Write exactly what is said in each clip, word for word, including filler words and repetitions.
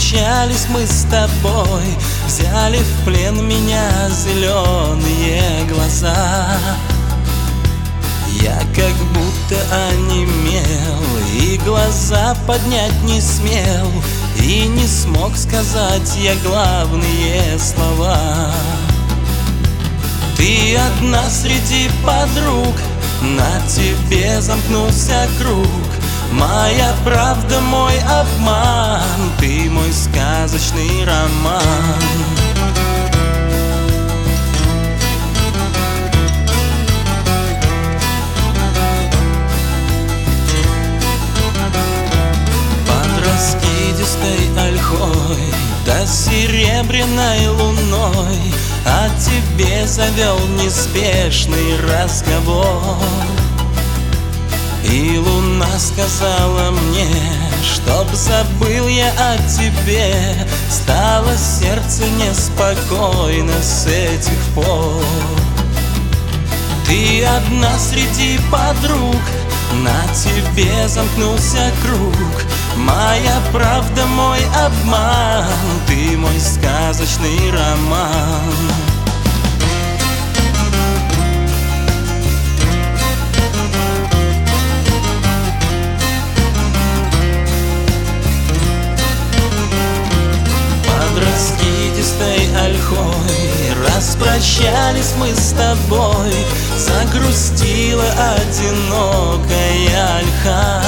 Распрощались мы с тобой, взяли в плен меня зеленые глаза. Я как будто онемел, и глаза поднять не смел, и не смог сказать я главные слова. Ты одна среди подруг, на тебе замкнулся круг. Моя правда, мой обман, ты мой сказочный роман. Раскидистой ольхой да серебряной луной о тебе завел неспешный разговор. И луна сказала мне, чтоб забыл я о тебе. Стало сердце неспокойно с этих пор. Ты одна среди подруг, на тебе замкнулся круг. Моя правда, мой обман, ты мой сказочный роман. Под раскидистой ольхой распрощались мы с тобой. Загрустила одинокая ольха,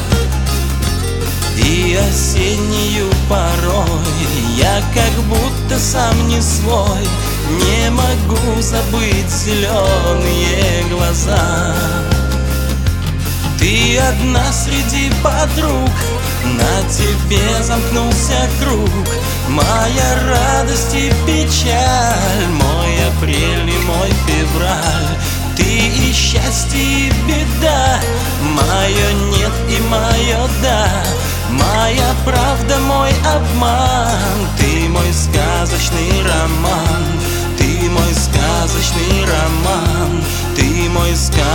и осеннюю порой я как будто сам не свой, не могу забыть зеленые глаза. Ты одна среди подруг, на тебе замкнулся круг. Моя радость и печаль, мой апрель и мой февраль. Ты и счастье, и беда, мое нет и мое да. Моя правда, мой обман, ты мой сказочный роман. Ты мой сказочный роман, ты мой сказочный